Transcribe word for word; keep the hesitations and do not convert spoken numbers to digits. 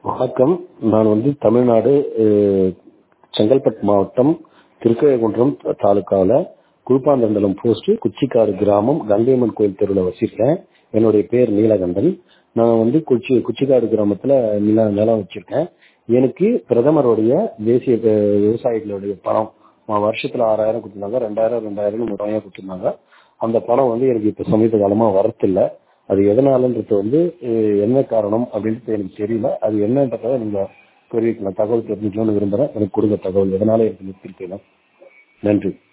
வணக்கம். நான் வந்து தமிழ்நாடு அஹ், செங்கல்பட்டு மாவட்டம் திருக்கழுகுன்றம் தாலுக்காவில் குருப்பாந்தண்டலம் போஸ்ட் குச்சிக்காடு கிராமம் கங்கையம்மன் கோயில் தெருவில் வச்சிருக்கேன். என்னுடைய பேர் நீலகண்டன். நான் வந்து குச்சி குச்சிக்காடு கிராமத்தில் நில நிலம் வச்சிருக்கேன். எனக்கு பிரதமருடைய தேசிய அஹ், விவசாயிகளுடைய பணம் அஹ், வருஷத்துல ஆறாயிரம் கொடுத்துருந்தாங்க, ரெண்டாயிரம் ரெண்டாயிரம் மூணாயிரம் கொடுத்துருந்தாங்க. அந்த பணம் வந்து எனக்கு இப்போ சமீப காலமாக வரத்தில்லை. அது எதனாலன்றது வந்து அஹ், என்ன காரணம் அப்படின்றது எனக்கு தெரியல. அது என்னன்றத நீங்க தெரிவிக்கலாம். தகவல் தெரிஞ்சுக்கணும்னு விரும்புறேன். எனக்கு கொடுங்க தகவல், எதனால எனக்கு நிறுத்திருக்கீங்க. நன்றி.